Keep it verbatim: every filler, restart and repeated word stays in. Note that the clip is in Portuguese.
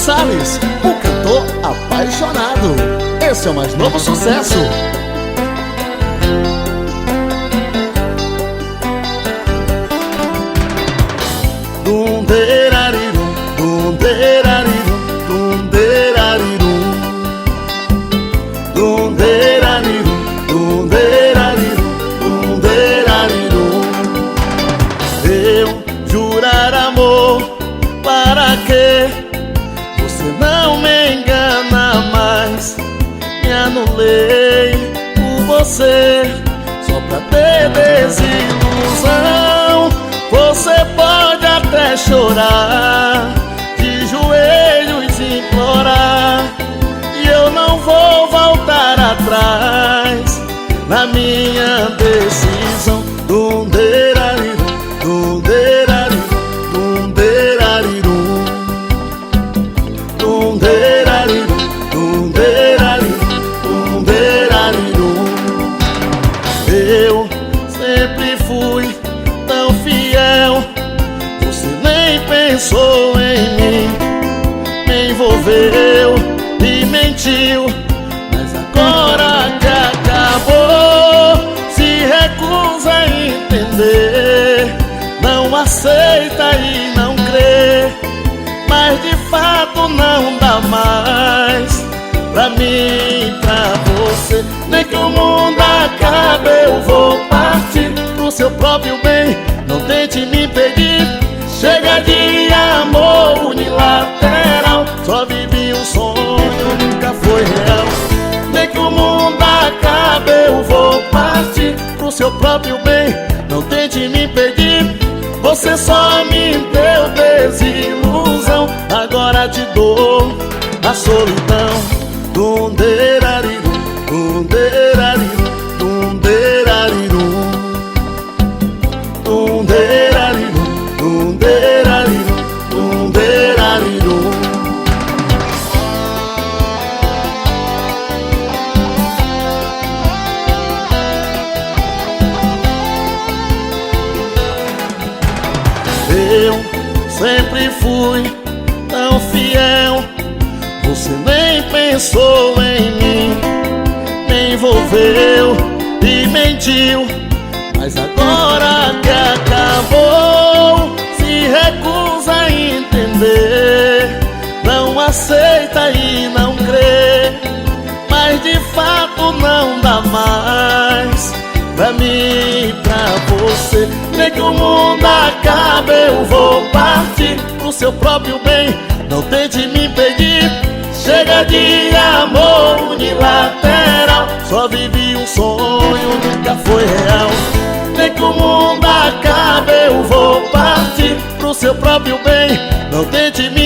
Salles, o cantor apaixonado. Esse é o mais novo sucesso. Dum derarirum, dum derarirum, dum derarirum, dum derarirum, dum derarirum, dum derarirum. Eu jurar amor, para que você não me engana mais. Me anulei por você, só pra ter desilusão. Você pode até chorar, de joelhos implorar, e eu não vou voltar atrás na minha decisão. Dum derarirum, dum derarirum, dum derarirum, dum derarirum, dum derarirum, dum derarirum. Eu sempre fui tão fiel, você nem pensou em mim, me envolveu e mentiu, mas agora que acabou, se recusa a entender, não aceita e não crê, mas de fato não dá mais pra mim e pra você. Nem que o mundo acabe eu vou partir pro seu próprio bem, não tente me impedir. Chega de amor unilateral, só vivi um sonho, nunca foi real. Nem que o mundo acabe eu vou partir pro seu próprio bem, não tente me impedir. Você só me deu desilusão, agora te dou a solidão. Dum derarirum, dum derarirum, dum derarirum, dum derarirum, dum derarirum, dum derarirum. Eu sempre fui tão fiel, você nem pensou em mim, me envolveu e mentiu, mas agora que acabou, se recusa a entender, não aceita e não crê, mas de fato não dá mais pra mim e pra você. Nem que o mundo acabe eu vou partir pro seu próprio bem, não tente me impedir. Chega de amor unilateral, só vivi um sonho, nunca foi real. Nem que o mundo acabe eu vou partir pro seu próprio bem, não tente me